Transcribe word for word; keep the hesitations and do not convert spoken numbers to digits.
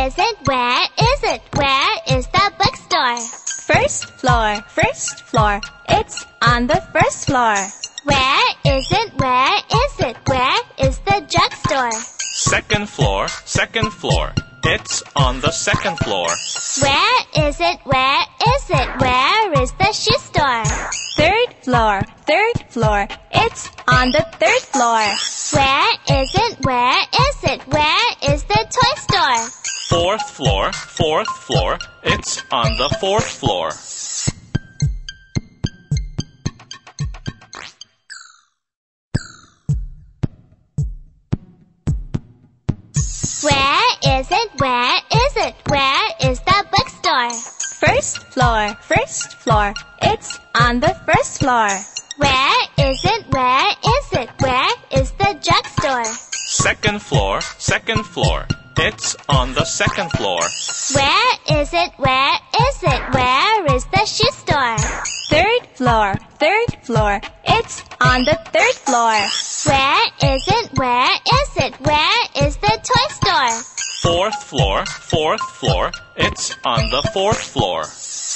is it? Where is it? Where is the bookstore? First floor, first floor, it's on the first floor. Where is it? Where is it? Where is the drugstore? Second floor, second floor, it's on the second floor. Where is it? Where is it? Where is the shoe store? Third floor, third floor, it's on the third floor. Where is it? Where is it? Where is the toy store? Fourth floor, fourth floor, it's on the fourth floor. Where is it? Where is it? Where is the bookstore? First floor, first floor, it's on the first floor. Where is it? Where is it? Where is the drugstore? Second floor, second floor, it's on the second floor. Where is it? Where is it? Where is the shoe store? Third floor, third floor, it's on the third floor. Where is it? Where is it? Where is the toy store? Fourth floor, fourth floor, it's on the fourth floor.